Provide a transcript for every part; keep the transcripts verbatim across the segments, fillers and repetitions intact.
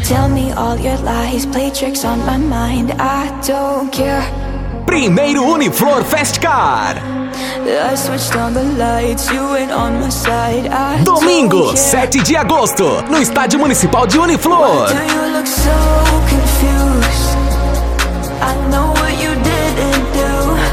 Tell me all your lies, play tricks on my mind, I don't care. Primeiro Uniflor Festcar. I switched on the lights, you ain't on my side, I Domingo, sete de agosto, no Estádio Municipal de Uniflor. Why do you look so confused? I know what you didn't do.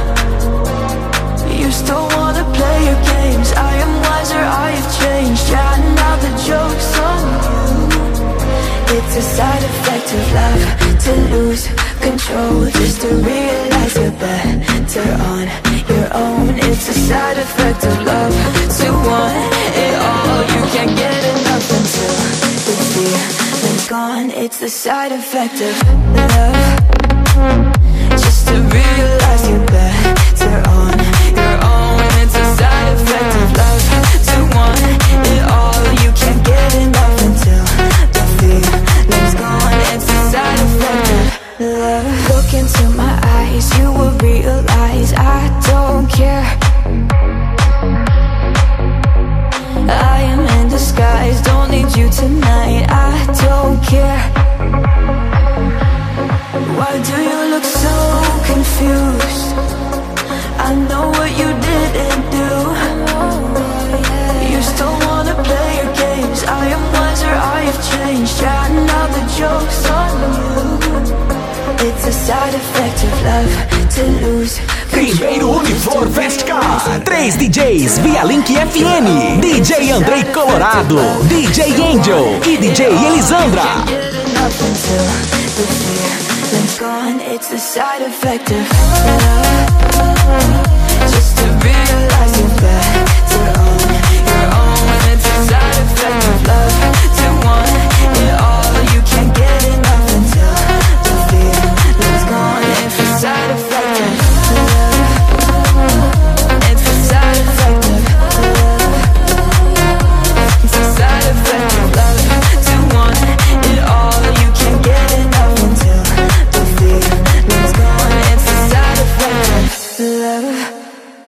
You still wanna play your games, I am wiser, I have changed. Yeah, now the joke's on you. It's a side effect of love, to lose control, just to realize you're better on your own. It's a side effect of love, to want it all. You can't get enough until the feeling's gone. It's the side effect of love, just to realize you're better on your own. It's a side effect of love, to want it all. You can't get enough until the feeling's gone. It's a side effect of love. Look into my eyes, you will realize I don't care. I am in disguise, don't need you tonight, I don't care. Why do you look so confused? I know what you didn't do. You still wanna play your games, I am wiser, I have changed. Yeah, now the joke's on you. It's a side effect of love, to lose. Primeiro Uniflor Festcar. Três D Js via Link F M. D J Andrei Colorado, D J Angel e D J Elisandra. It's the side effect of love, just to realize you're better on your own. It's a side effect of love.